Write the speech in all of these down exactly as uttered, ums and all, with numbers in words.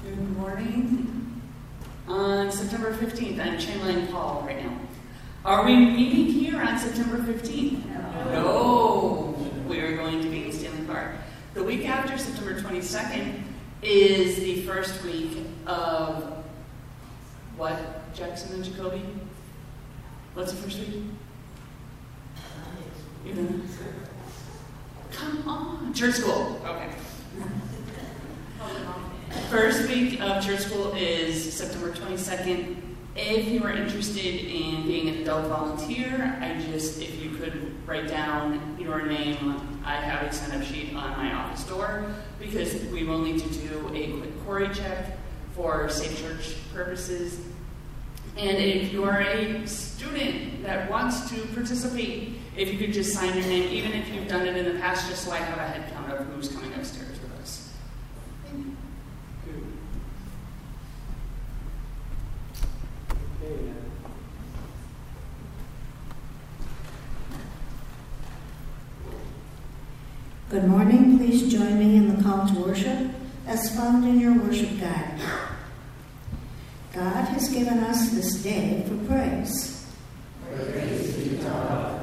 Good morning. On September fifteenth, I'm channeling Paul right now. Are we meeting here on September fifteenth? No. No. We are going to be in Stanley Park. The week after, September twenty-second, is the first week of what? Jackson and Jacoby? What's the first week? You know? Come on. Church school. Okay. First week of church school is September twenty-second. If you are interested in being an adult volunteer, I just, if you could write down your name, I have a sign-up sheet on my office door, because we will need to do a quick query check for safe church purposes. And if you are a student that wants to participate, if you could just sign your name, even if you've done it in the past, just so I have a head count of who's coming upstairs with us. Good morning. Please join me in the call to worship as found in your worship guide. God has given us this day for praise. Praise be to God.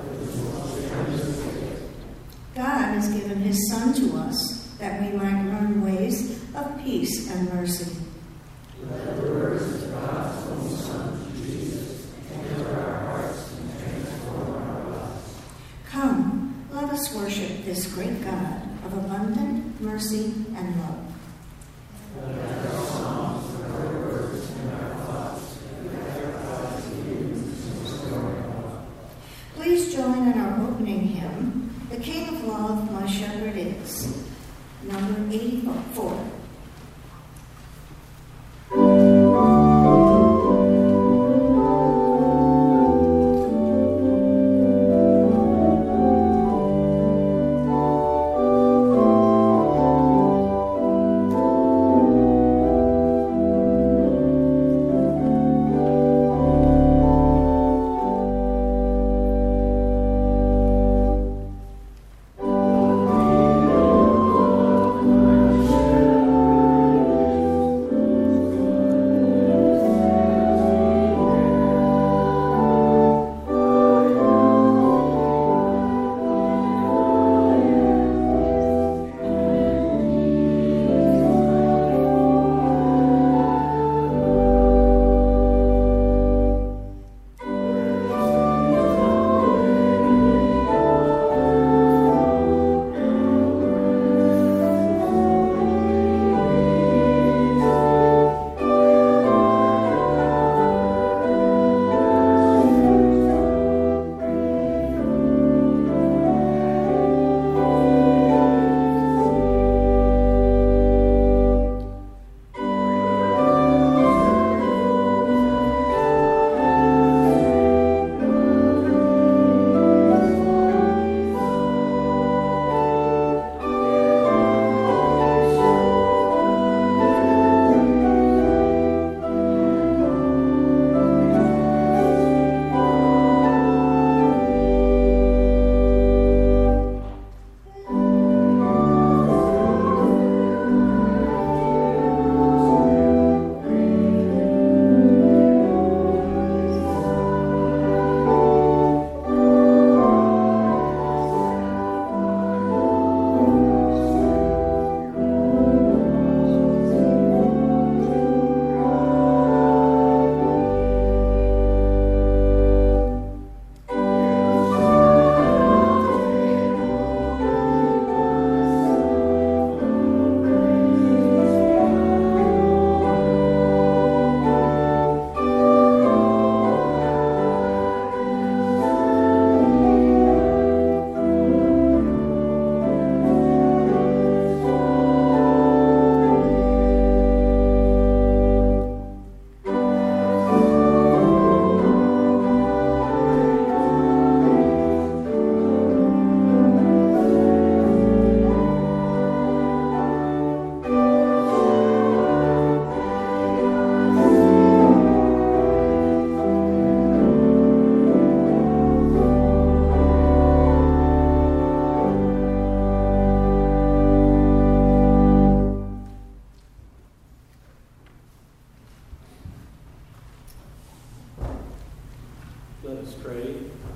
God has given his Son to us that we might learn ways of peace and mercy. Let the words of God's own Son, Jesus, enter our hearts and transform our lives. Come, let us worship this great God of abundant mercy and love. Let our songs and our words and our thoughts magnify you and restore love. Please join in our opening hymn, The King of Love, My Shepherd Is, number eighty-four. Let's pray.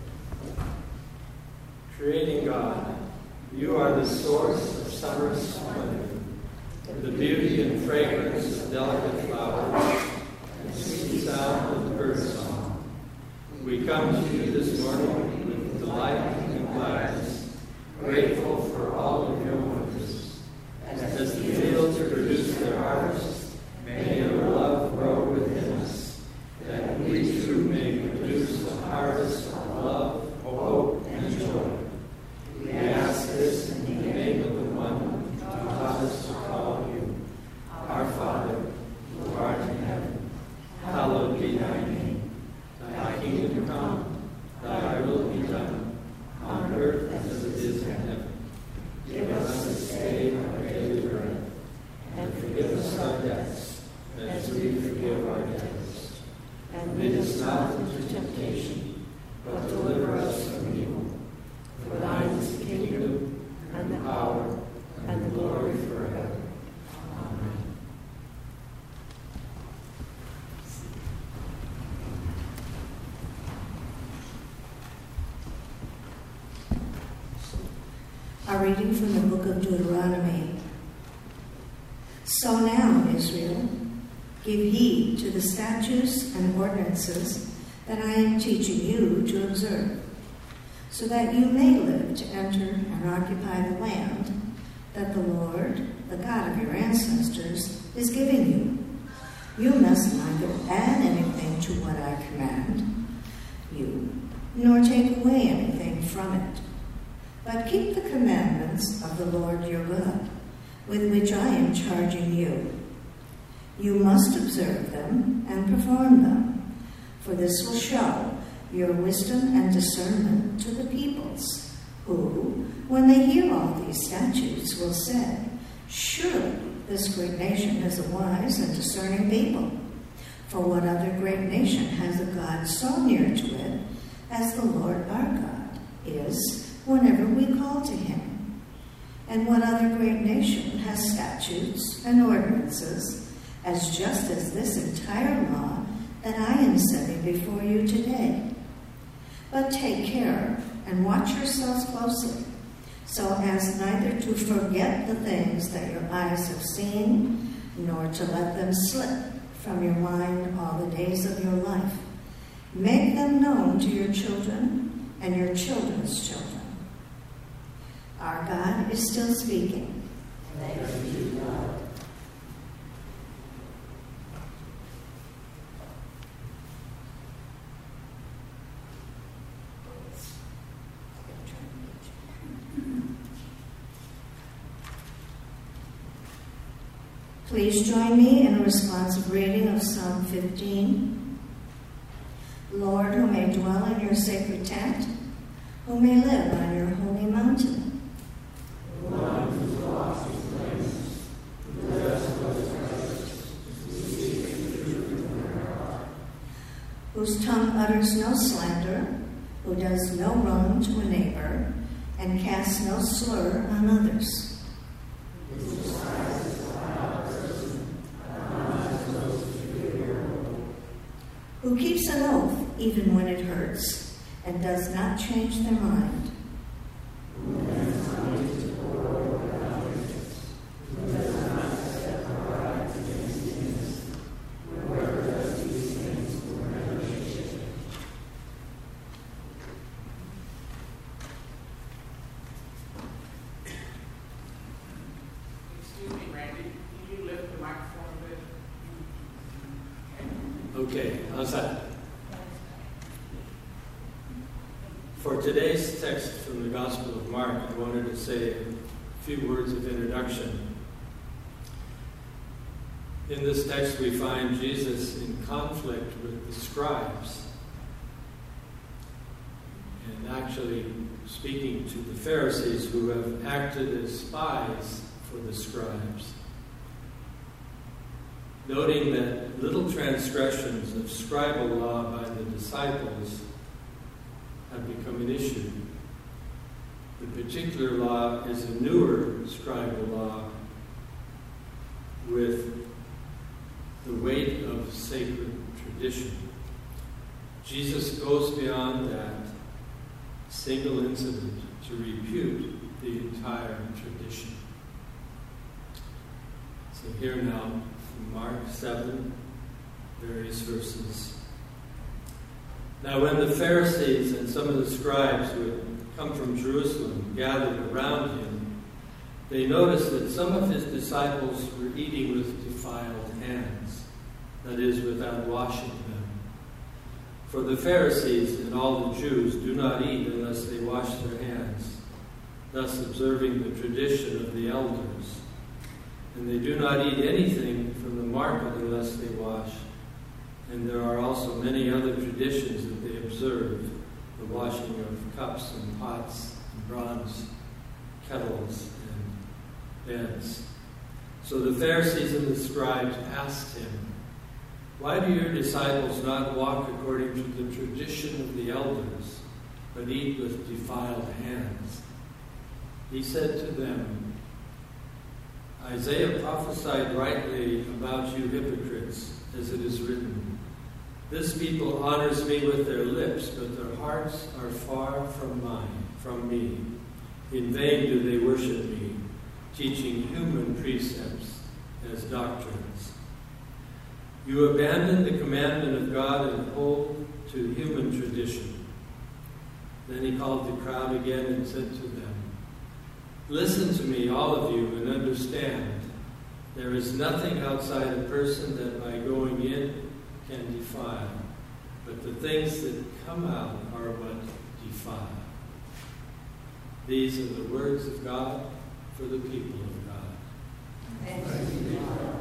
Creating God, you are the source of summer splendor, the beauty and fragrance of delicate flowers, and sweet sound of bird song. We come to you this morning with delight and gladness, grateful for all of your wonders. As the fields produce their harvest, may your love grow within us, that we too may produce a harvest of love, hope, and joy. We ask this in the name of the one who taught us to call you, our Father, who art in heaven. Hallowed be thy name. Thy kingdom come, thy will be done, on earth as it is in heaven. Give us this day our daily bread, and forgive us our debts, as we forgive our debtors. And lead us not into temptation, but deliver us from evil. For thine is the kingdom, and the power, and the glory forever. Amen. A reading from the book of Deuteronomy. So now, Israel, give heed to the statutes and ordinances that I am teaching you to observe, so that you may live to enter and occupy the land that the Lord, the God of your ancestors, is giving you. You must neither add anything to what I command you, nor take away anything from it, but keep the commandments of the Lord your God, with which I am charging you. You must observe them and perform them, for this will show your wisdom and discernment to the peoples, who, when they hear all these statutes, will say, surely this great nation is a wise and discerning people. For what other great nation has a God so near to it as the Lord our God is whenever we call to him? And what other great nation has statutes and ordinances as just as this entire law that I am setting before you today? But take care and watch yourselves closely, so as neither to forget the things that your eyes have seen, nor to let them slip from your mind all the days of your life. Make them known to your children and your children's children. Our God is still speaking. Thanks be to God. Please join me in a responsive reading of Psalm fifteen. Lord, who may dwell in your sacred tent, who may live on your holy mountain. One whose lost is blameless, who does what is righteous, who seeks the truth in their heart. Whose tongue utters no slander, who does no wrong to a neighbor, and casts no slur on others. Who keeps an oath even when it hurts, and does not change their mind. Okay, how's that? For today's text from the Gospel of Mark, I wanted to say a few words of introduction. In this text, we find Jesus in conflict with the scribes, and actually speaking to the Pharisees, who have acted as spies for the scribes, noting that little transgressions of scribal law by the disciples have become an issue. The particular law is a newer scribal law with the weight of sacred tradition. Jesus goes beyond that single incident to refute the entire tradition. So here now, from Mark seven, various verses. Now when the Pharisees and some of the scribes who had come from Jerusalem gathered around him, they noticed that some of his disciples were eating with defiled hands, that is, without washing them. For the Pharisees and all the Jews do not eat unless they wash their hands, thus observing the tradition of the elders. And they do not eat anything from the market unless they wash. And there are also many other traditions that they observe, the washing of cups and pots and bronze kettles and beds. So the Pharisees and the scribes asked him, "Why do your disciples not walk according to the tradition of the elders, but eat with defiled hands?" He said to them, "Isaiah prophesied rightly about you hypocrites, as it is written, 'This people honors me with their lips, but their hearts are far from mine, from me. In vain do they worship me, teaching human precepts as doctrines. You abandon the commandment of God and hold to human tradition.'" Then he called the crowd again and said to them, "Listen to me, all of you, and understand. There is nothing outside a person that by going in can defile, but the things that come out are what defile." These are the words of God for the people of God. Thanks be to God.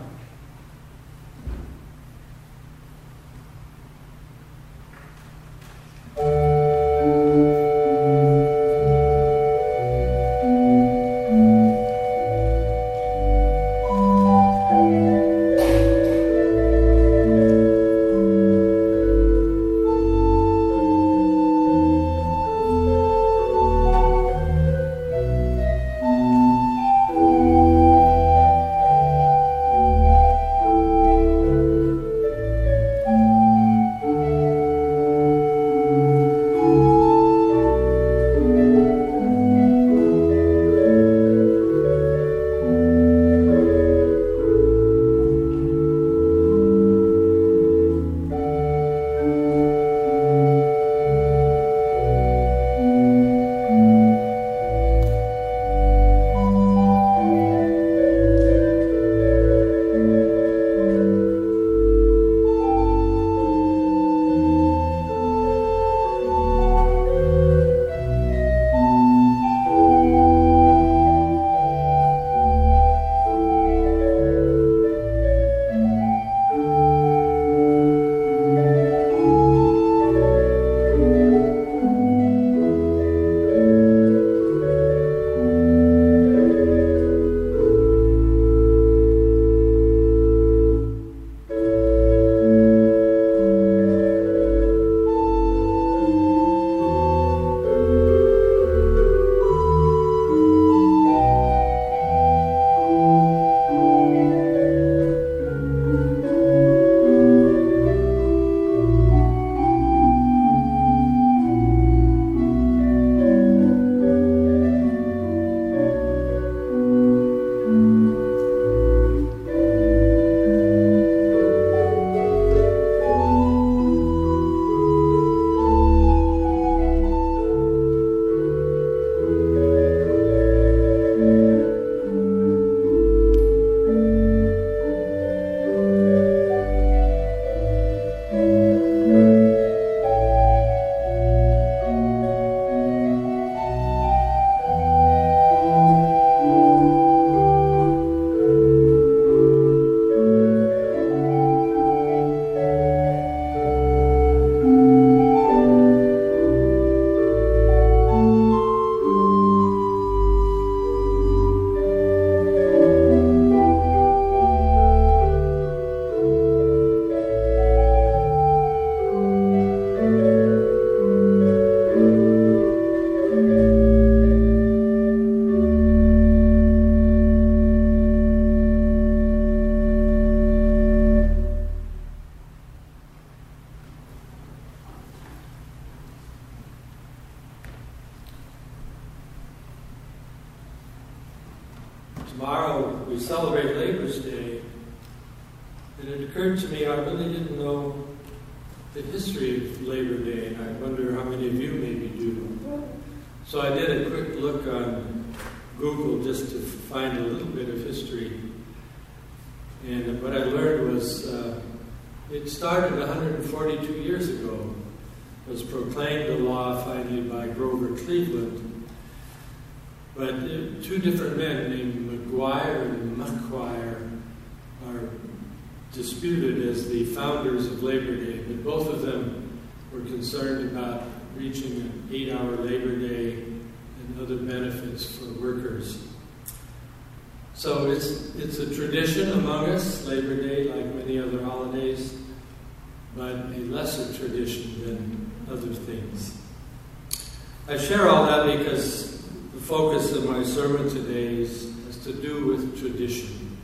celebrate Labor's Day, and it occurred to me I really didn't know the history of Labor Day, and I wonder how many of you maybe do. So I did a quick look on Google just to find a little bit of history. And what I learned was uh, it started one hundred forty-two years ago. It was proclaimed a law finally by Grover Cleveland. But uh, two different men named McGuire and McGuire are disputed as the founders of Labor Day, but both of them were concerned about reaching an eight-hour Labor Day and other benefits for workers. So it's it's a tradition among us, Labor Day, like many other holidays, but a lesser tradition than other things. I share all that because the focus of my sermon today is, has to do with tradition.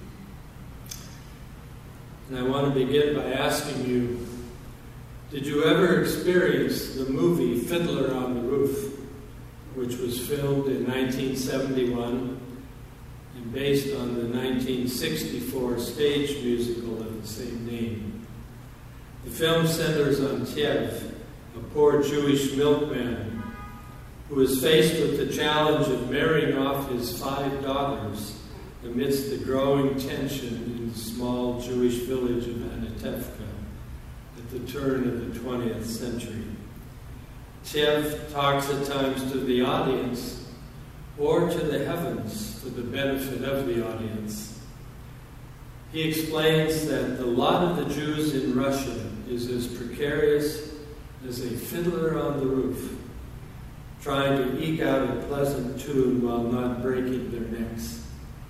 And I want to begin by asking you, did you ever experience the movie Fiddler on the Roof, which was filmed in nineteen seventy-one and based on the nineteen sixty-four stage musical of the same name? The film centers on Tiev, a poor Jewish milkman who is faced with the challenge of marrying off his five daughters amidst the growing tension in the small Jewish village of Anatevka at the turn of the twentieth century. Tiev talks at times to the audience or to the heavens for the benefit of the audience. He explains that the lot of the Jews in Russia is as precarious as a fiddler on the roof, trying to eke out a pleasant tune while not breaking their necks.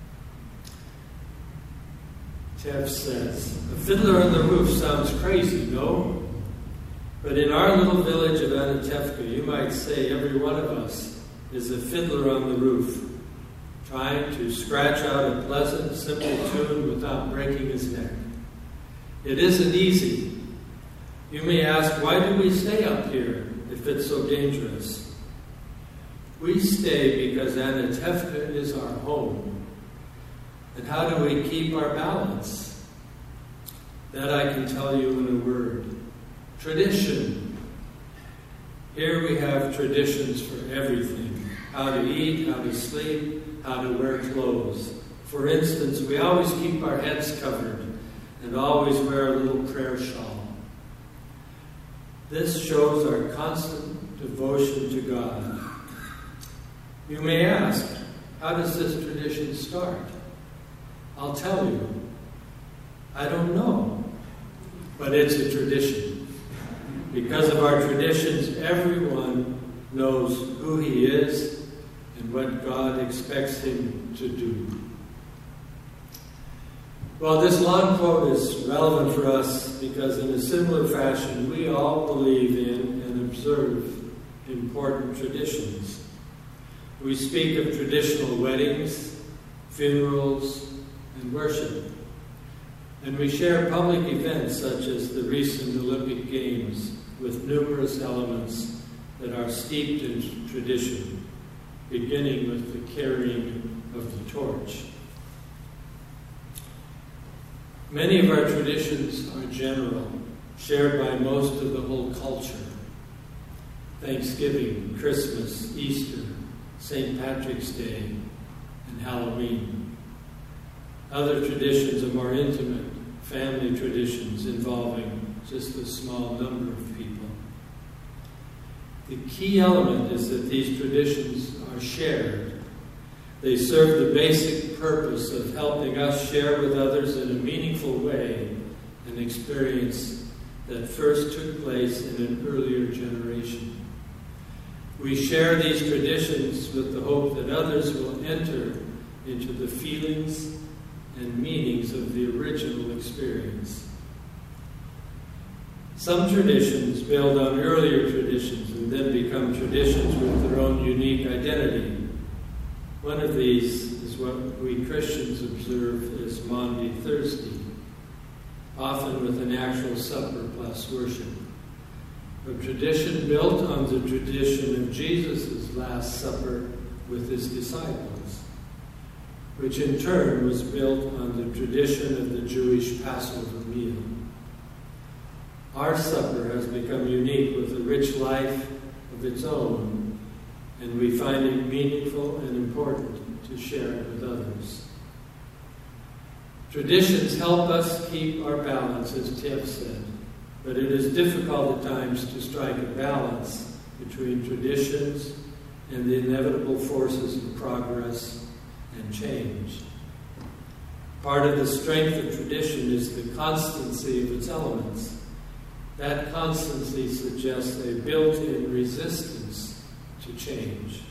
Tiev says, "A fiddler on the roof sounds crazy, no? But in our little village of Anatevka, you might say every one of us is a fiddler on the roof, trying to scratch out a pleasant, simple tune without breaking his neck. It isn't easy. You may ask, why do we stay up here if it's so dangerous? We stay because Anatevka is our home. And how do we keep our balance? That I can tell you in a word. Tradition. Here we have traditions for everything. How to eat, how to sleep, how to wear clothes. For instance, we always keep our heads covered and always wear a little prayer shawl. This shows our constant devotion to God. You may ask, how does this tradition start? I'll tell you. I don't know. But it's a tradition. Because of our traditions, everyone knows who he is and what God expects him to do. Well, this long quote is relevant for us because in a similar fashion, we all believe in and observe important traditions. We speak of traditional weddings, funerals, and worship. And we share public events such as the recent Olympic Games with numerous elements that are steeped in tradition, beginning with the carrying of the torch. Many of our traditions are general, shared by most of the whole culture. Thanksgiving, Christmas, Easter, Saint Patrick's Day, and Halloween. Other traditions are more intimate, family traditions involving just a small number of people. The key element is that these traditions are shared. They serve the basic purpose of helping us share with others in a meaningful way an experience that first took place in an earlier generation. We share these traditions with the hope that others will enter into the feelings and meanings of the original experience. Some traditions build on earlier traditions and then become traditions with their own unique identity. One of these is what we Christians observe as Maundy Thursday, often with an actual supper plus worship. A tradition built on the tradition of Jesus' Last Supper with his disciples. which in turn was built on the tradition of the Jewish Passover meal. Our supper has become unique with a rich life of its own, and we find it meaningful and important to share it with others. Traditions help us keep our balance, as Tiff said, but it is difficult at times to strike a balance between traditions and the inevitable forces of progress and change. Part of the strength of tradition is the constancy of its elements. That constancy suggests a built-in resistance to change.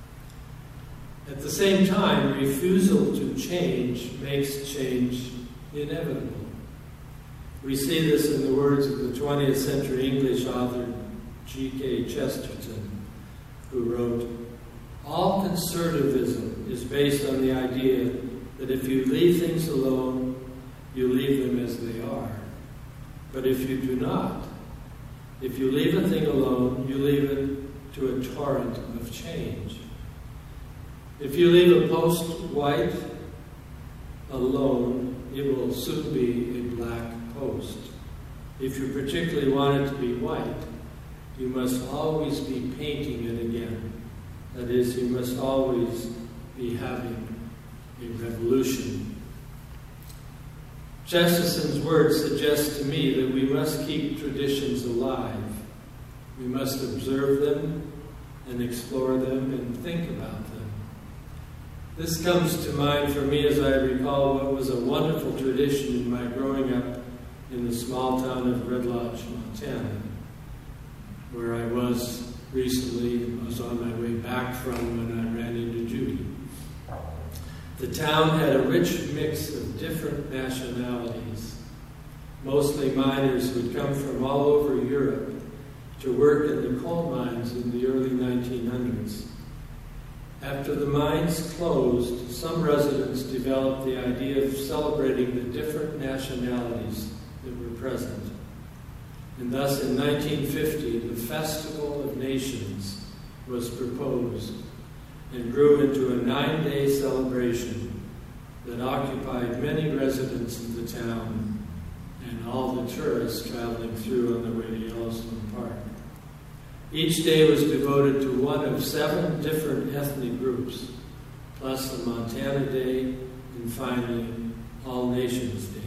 At the same time, refusal to change makes change inevitable. We see this in the words of the twentieth century English author G K Chesterton, who wrote, "All conservatism is based on the idea that if you leave things alone, you leave them as they are. But if you do not, if you leave a thing alone, you leave it to a torrent of change. If you leave a post white alone, it will soon be a black post. If you particularly want it to be white, you must always be painting it again. That is, you must always be having a revolution." Chesterton's words suggest to me that we must keep traditions alive. We must observe them and explore them and think about them. This comes to mind for me as I recall what was a wonderful tradition in my growing up in the small town of Red Lodge, Montana, where I was recently, I was on my way back from when I ran into Judy. The town had a rich mix of different nationalities. Mostly miners who had come from all over Europe to work in the coal mines in the early nineteen hundreds. After the mines closed, some residents developed the idea of celebrating the different nationalities that were present. And thus, in nineteen fifty, the Festival of Nations was proposed and grew into a nine-day celebration that occupied many residents of the town and all the tourists traveling through on their way to Yellowstone Park. Each day was devoted to one of seven different ethnic groups, plus the Montana Day, and finally, All Nations Day.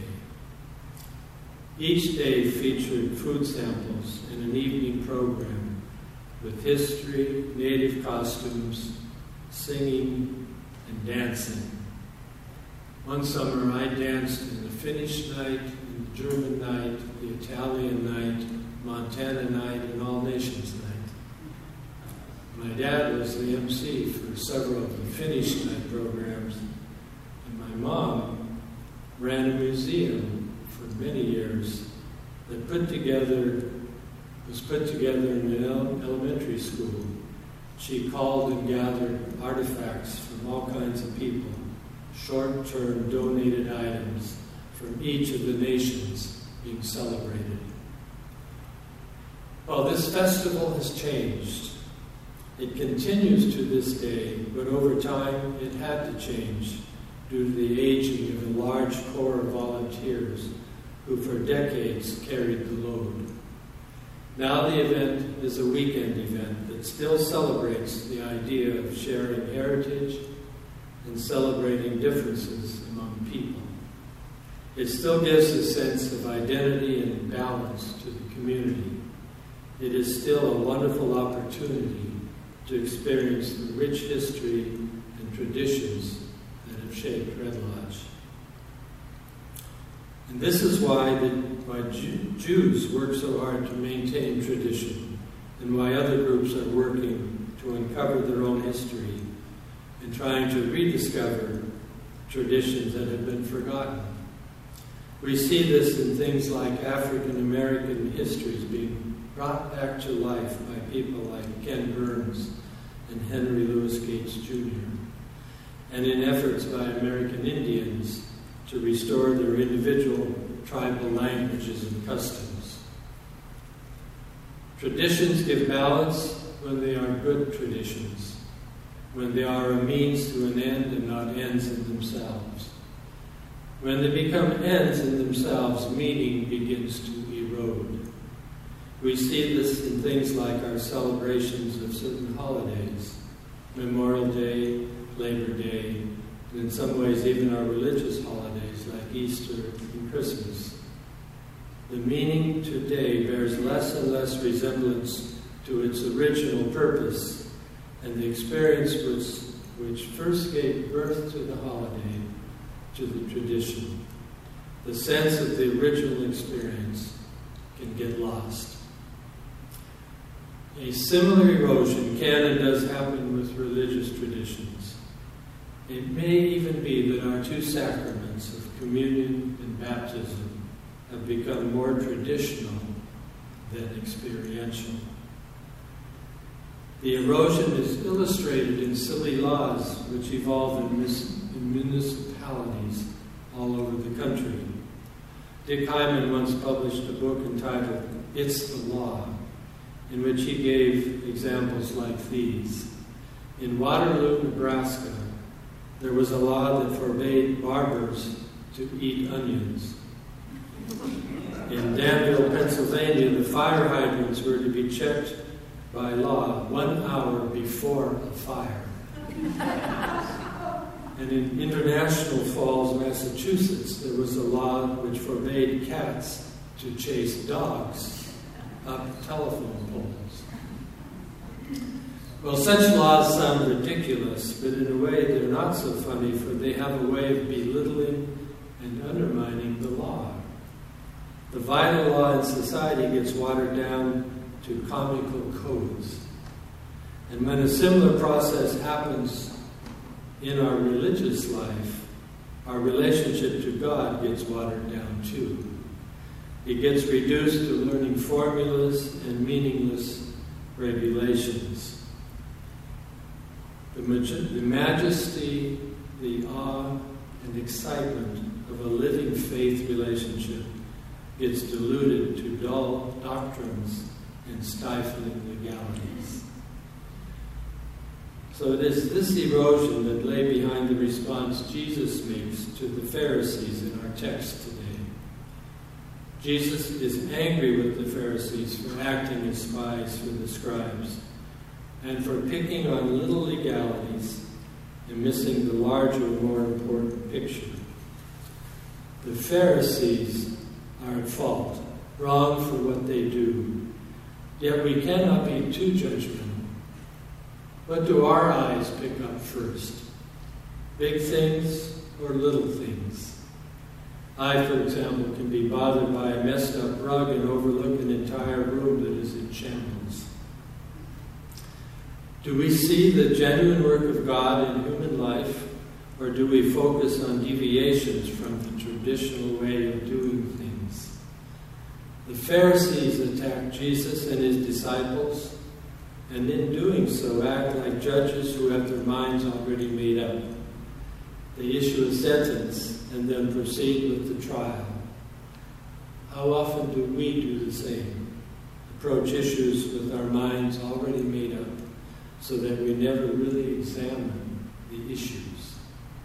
Each day featured food samples and an evening program with history, native costumes, singing, and dancing. One summer I danced in the Finnish night, in the German night, the Italian night, Montana night, and All Nations night. My dad was the M C for several of the Finnish night programs, and my mom ran a museum for many years that put together was put together in an elementary school. She called and gathered artifacts from all kinds of people, short-term donated items from each of the nations being celebrated. Well, this festival has changed. It continues to this day, but over time it had to change due to the aging of a large core of volunteers who for decades carried the load. Now the event is a weekend event that still celebrates the idea of sharing heritage and celebrating differences among people. It still gives a sense of identity and balance to the community. It is still a wonderful opportunity to experience the rich history and traditions that have shaped Red Lodge. And this is why, the, why Jew, Jews work so hard to maintain tradition, and why other groups are working to uncover their own history and trying to rediscover traditions that have been forgotten. We see this in things like African American histories being brought back to life by people like Ken Burns and Henry Louis Gates Junior, and in efforts by American Indians to restore their individual tribal languages and customs. Traditions give balance when they are good traditions. when they are a means to an end and not ends in themselves. When they become ends in themselves, meaning begins to erode. We see this in things like our celebrations of certain holidays, Memorial Day, Labor Day, and in some ways even our religious holidays like Easter and Christmas. The meaning today bears less and less resemblance to its original purpose and the experience which, which first gave birth to the holiday, to the tradition. The sense of the original experience can get lost. A similar erosion can and does happen with religious traditions. It may even be that our two sacraments of communion and baptism have become more traditional than experiential. The erosion is illustrated in silly laws which evolve in, mis- in municipalities all over the country. Dick Hyman once published a book entitled It's the Law, in which he gave examples like these. In Waterloo, Nebraska, there was a law that forbade barbers to eat onions. In Danville, Pennsylvania, the fire hydrants were to be checked by law one hour before a fire. And in International Falls, Massachusetts, there was a law which forbade cats to chase dogs up telephone poles. Well, such laws sound ridiculous, but in a way they're not so funny, for they have a way of belittling and undermining the law. The vital law in society gets watered down to comical codes. And when a similar process happens in our religious life, our relationship to God gets watered down too. It gets reduced to learning formulas and meaningless regulations. The, maj- the majesty, the awe, and excitement of a living faith relationship gets diluted to dull doctrines and stifling legalities. So it is this erosion that lay behind the response Jesus makes to the Pharisees in our text today. Jesus is angry with the Pharisees for acting as spies for the scribes and for picking on little legalities and missing the larger, more important picture. The Pharisees are at fault, wrong for what they do. Yet we cannot be too judgmental. What do our eyes pick up first? Big things or little things? I, for example, can be bothered by a messed up rug and overlook an entire room that is in shambles. Do we see the genuine work of God in human life, or do we focus on deviations from the traditional way of doing things? The Pharisees attacked Jesus and his disciples, and in doing so act like judges who have their minds already made up. They issue a sentence and then proceed with the trial. How often do we do the same? Approach issues with our minds already made up so that we never really examine the issues.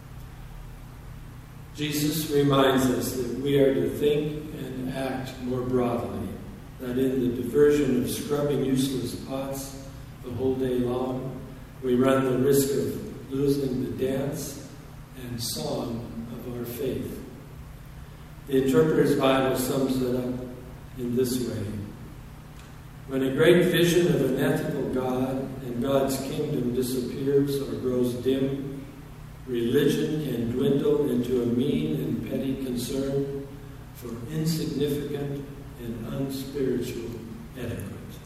Jesus reminds us that we are to think and act more broadly, that in the diversion of scrubbing useless pots the whole day long, we run the risk of losing the dance and song of our faith. The Interpreter's Bible sums it up in this way. When a great vision of an ethical God and God's kingdom disappears or grows dim, religion can dwindle into a mean and petty concern for insignificant and unspiritual etiquette.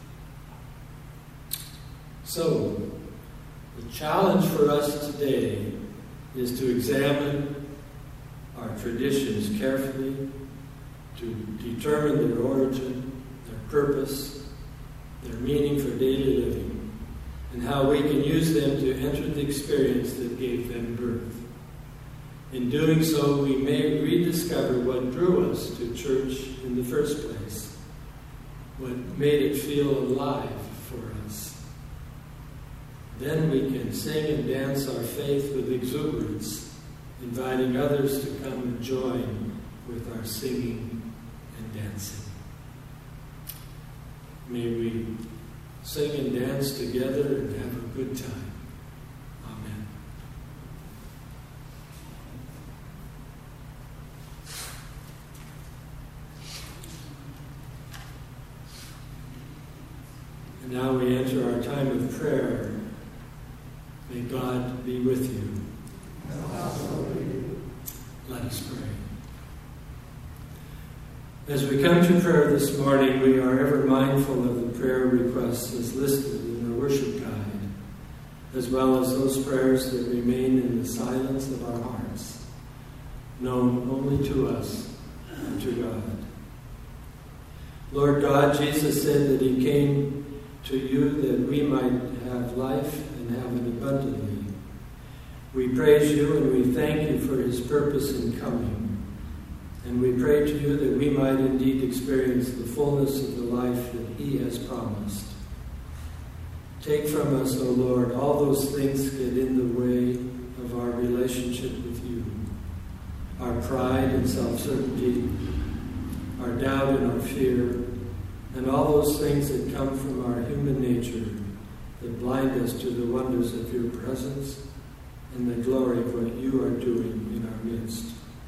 So, the challenge for us today is to examine our traditions carefully, to determine their origin, their purpose, their meaning for daily living, and how we can use them to enter the experience that gave them birth. In doing so, we may rediscover what drew us to church in the first place, what made it feel alive for us. Then we can sing and dance our faith with exuberance, inviting others to come and join with our singing and dancing. May we sing and dance together and have a good time. Amen. And now we enter our time of prayer. May God be with you. Let us pray. As we come to prayer this morning, we are ever mindful of the prayer requests as listed in the worship guide, as well as those prayers that remain in the silence of our hearts, known only to us and to God. Lord God, Jesus said that he came to you that we might have life and have it abundantly. We praise you and we thank you for his purpose in coming. And we pray to you that we might indeed experience the fullness of the life that he has promised. Take from us, O Lord, all those things that get in the way of our relationship with you. Our pride and self-certainty, our doubt and our fear, and all those things that come from our human nature that blind us to the wonders of your presence and the glory of what you are doing in our midst.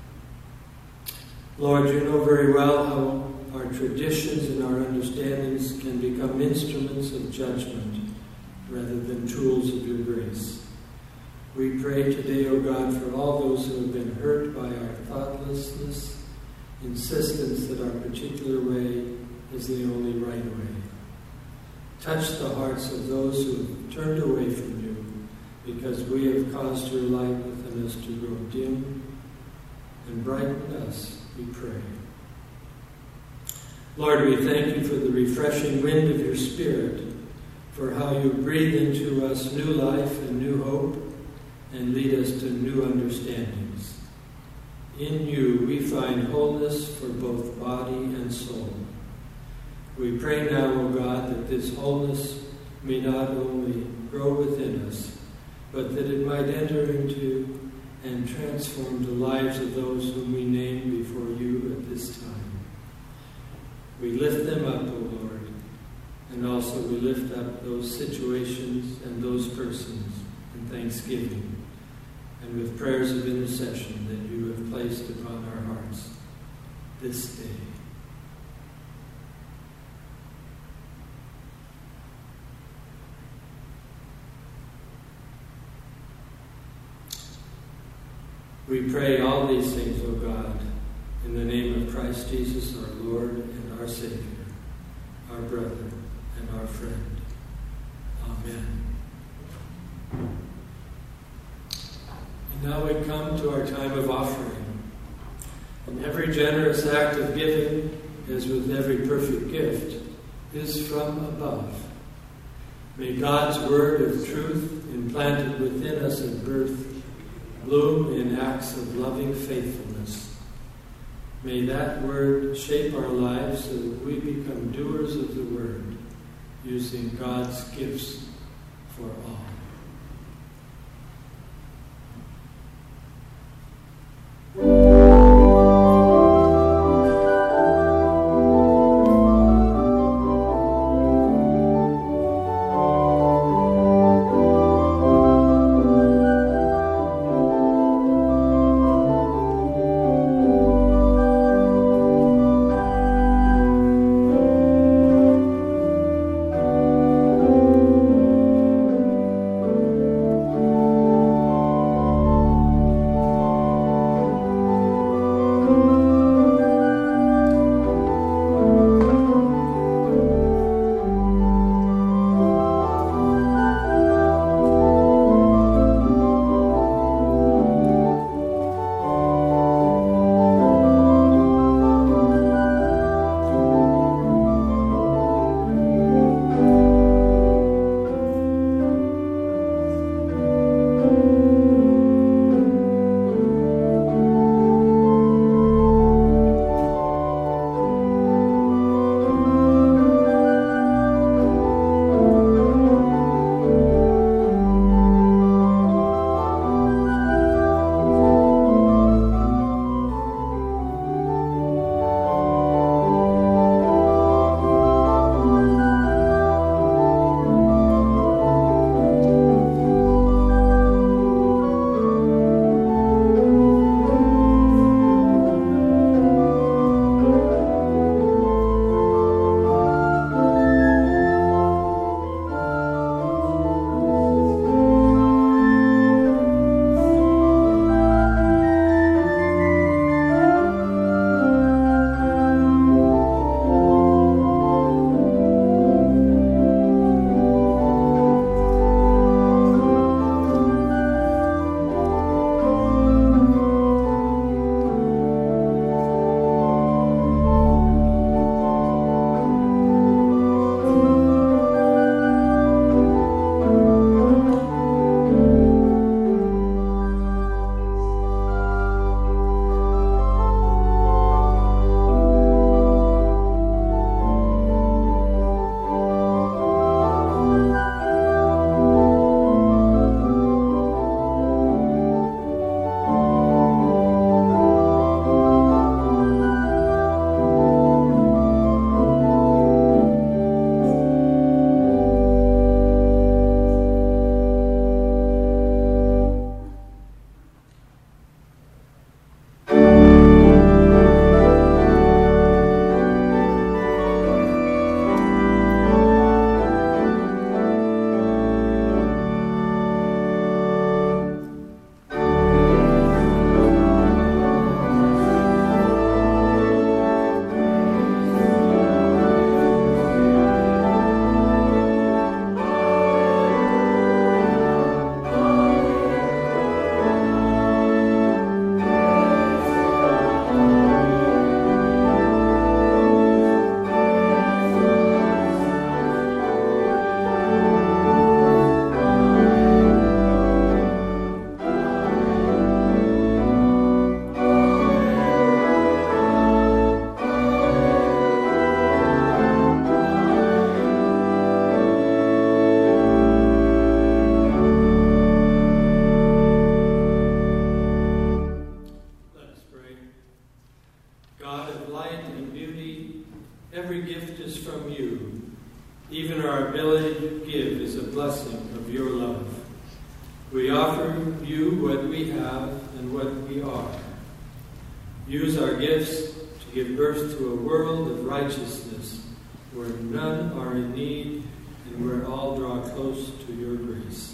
Lord, you know very well how our traditions and our understandings can become instruments of judgment rather than tools of your grace. We pray today, O God, for all those who have been hurt by our thoughtlessness, insistence that our particular way is the only right way. Touch the hearts of those who have turned away from you because we have caused your light within us to grow dim, and brighten us, we pray. Lord, we thank you for the refreshing wind of your Spirit, for how you breathe into us new life and new hope, and lead us to new understandings. In you we find wholeness for both body and soul. We pray now, O God, that this wholeness may not only grow within us, but that it might enter into and transform the lives of those whom we name before you at this time. We lift them up, O Lord, and also we lift up those situations and those persons in thanksgiving and with prayers of intercession that you have placed upon our hearts this day. We pray all these things, O God, in the name of Christ Jesus, our Lord and our Savior, our brother and our friend. Amen. And now we come to our time of offering. And every generous act of giving, as with every perfect gift, is from above. May God's word of truth, implanted within us at birth, bloom in acts of loving faithfulness. May that word shape our lives so that we become doers of the word, using God's gifts for all. and beauty, every gift is from you. Even our ability to give is a blessing of your love. We offer you what we have and what we are. Use our gifts to give birth to a world of righteousness where none are in need and where all draw close to your grace.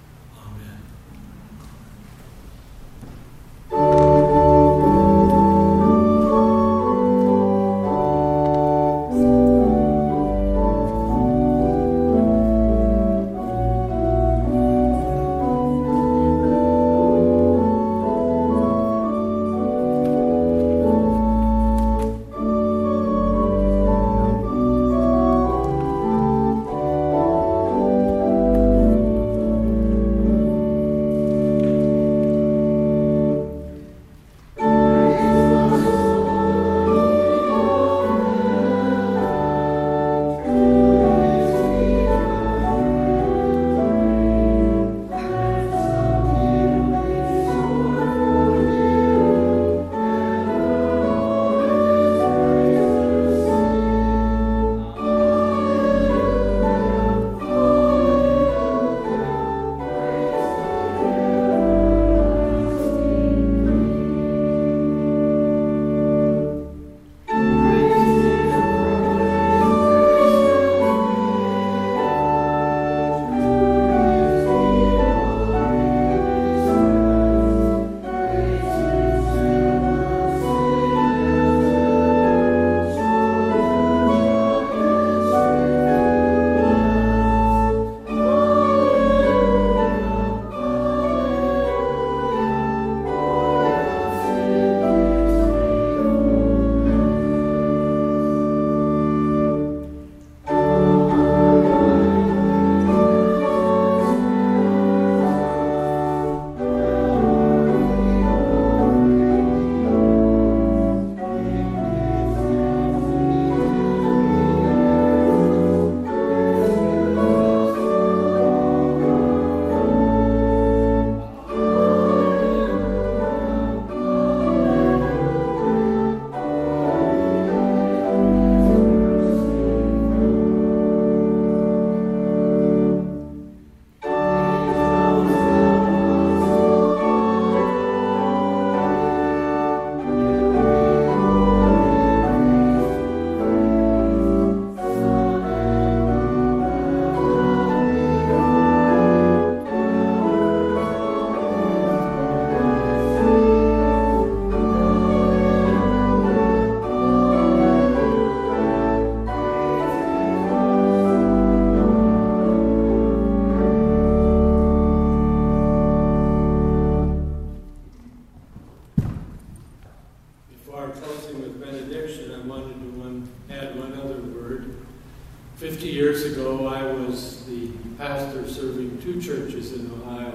Fifty years ago, I was the pastor serving two churches in Ohio.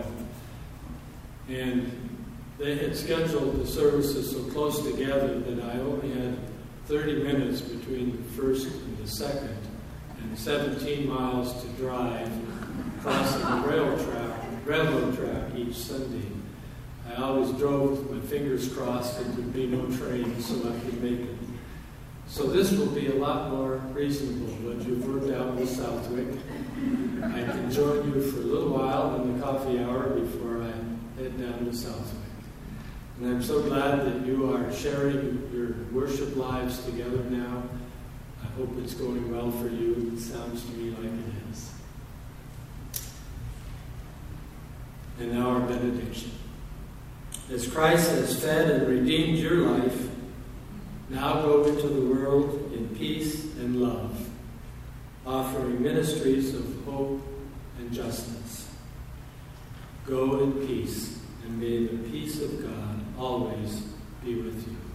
And they had scheduled the services so close together that I only had thirty minutes between the first and the second, and seventeen miles to drive, crossing the rail track, railroad track each Sunday. I always drove with my fingers crossed that there'd be no train so I could make it. So this will be a lot more reasonable what you've worked out with Southwick. I can join you for a little while in the coffee hour before I head down to Southwick. And I'm so glad that you are sharing your worship lives together now. I hope it's going well for you. It sounds to me like it is. And now our benediction. As Christ has fed and redeemed your life, now go into the world in peace and love, offering ministries of hope and justice. Go in peace, and may the peace of God always be with you.